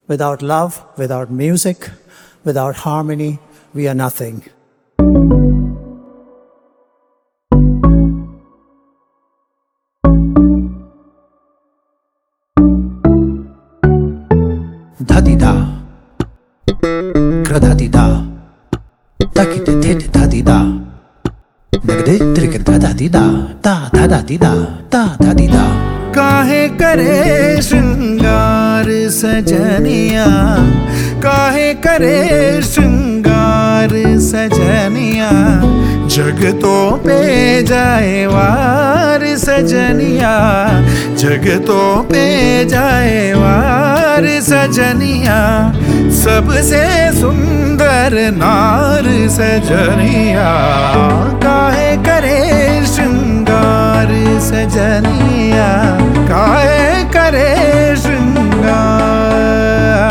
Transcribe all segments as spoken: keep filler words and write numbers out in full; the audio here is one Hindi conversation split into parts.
Without love, without music, without harmony, we are nothing. Dhadida, kradadida, takite thit dhadida, nagde trik dhadida, da dhadida, da dhadida. काहे करे श्रृंगार सजनिया, काहे करे श्रृंगार सजनिया, जगतों पे जाए वार सजनिया, जगतों पे जाए वार सजनिया, सबसे सुंदर नार सजनिया, काहे करे श्रृंगार सजनिया, काहे करे श्रृंगार।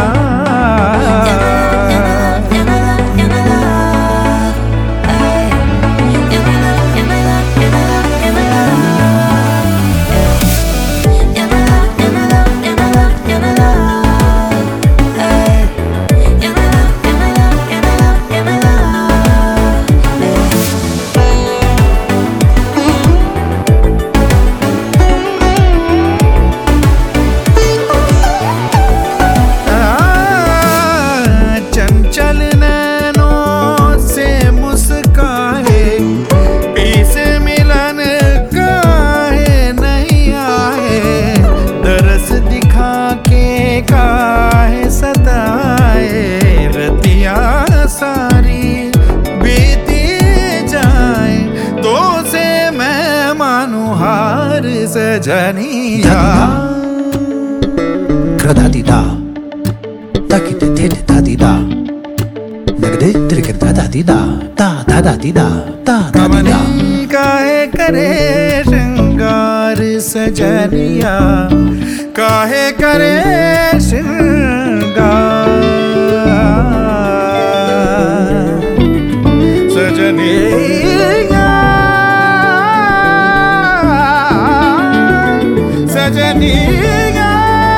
सजनिया kradadida, takite thit dhadida, nagde trik dhadida, da dhadida, da dhadida. काहे करे श्रृंगार सजनिया, काहे करे श्रृंगार सजनिया, सजनिया।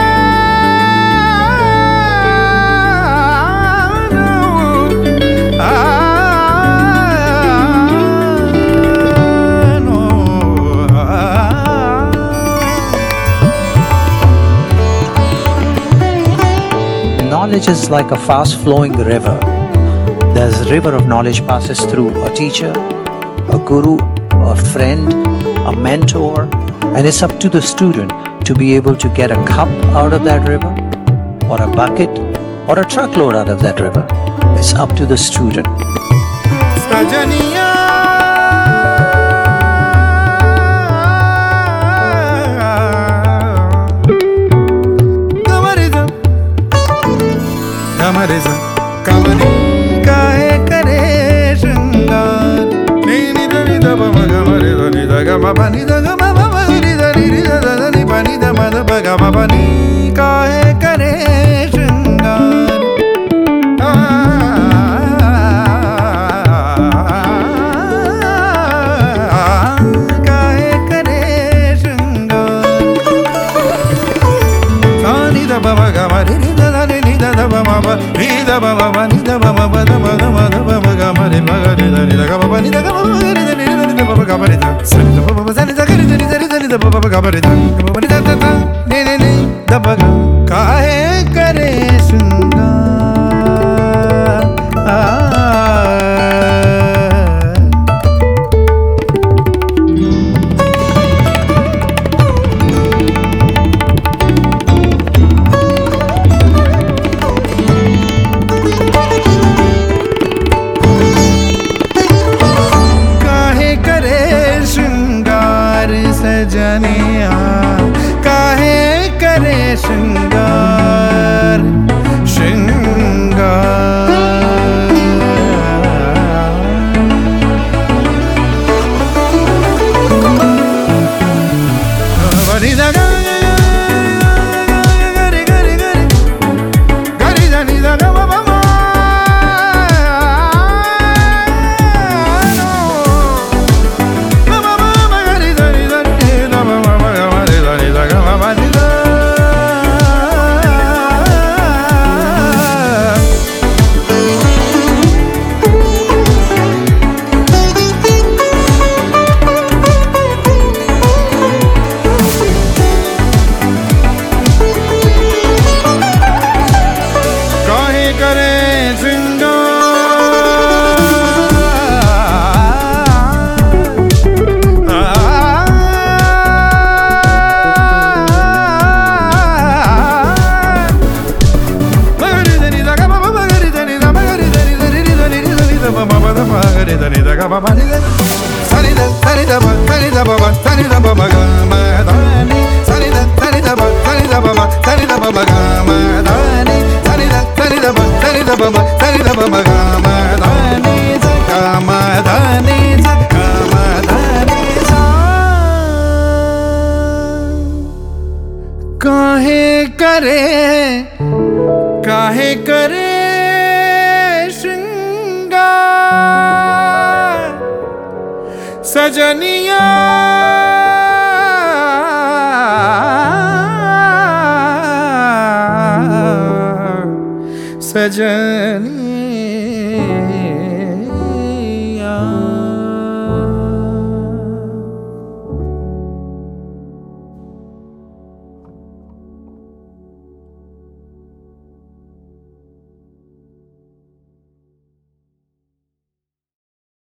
Knowledge is like a fast-flowing river. There's a river of knowledge passes through a teacher, a guru, a friend, a mentor, and it's up to the student to be able to get a cup out of that river, or a bucket, or a truckload out of that river. It's up to the student. सजनिया कमरिज़ कमरी काहे करे श्रृंगार, नी नी नी द ब म ग म रे द नी द ग म प नी द ग म प म री द नी री द द द नी प नी द म द प ग म प नी, काहे करे श्रृंगार, काहे करे श्रृंगार, सा नी द प म ग म री री द द नी नी द द प म प नी द प म प नी द प म प द म द म द प म ग म रे म ग रे द नी द ग म प नी द ग म प री द नी द नी द प प ग म रे द सा नी द प प सा नी द ग रे द नी द नी द नी द प प ग म रे द ग म प नी द द द नी नी नी द प ग, काहे करे श्रृंगार। सजनिया काहे करे श्रृंगार। da ba ma ga ma da ni za ga ma da ni za ga ma da ni za काहे करे काहे करे श्रृंगार सजनिया सजनिया